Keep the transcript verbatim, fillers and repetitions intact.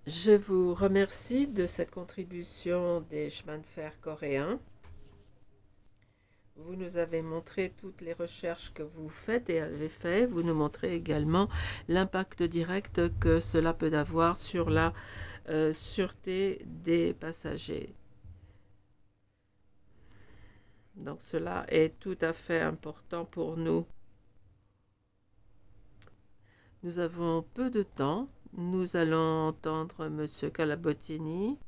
Je vous remercie de cette contribution des chemins de fer coréens. Vous nous avez montré toutes les recherches que vous faites et avez fait. Vous nous montrez également l'impact direct que cela peut avoir sur la euh, sûreté des passagers. Donc cela est tout à fait important pour nous. Nous avons peu de temps. Nous allons entendre Monsieur Calabottini.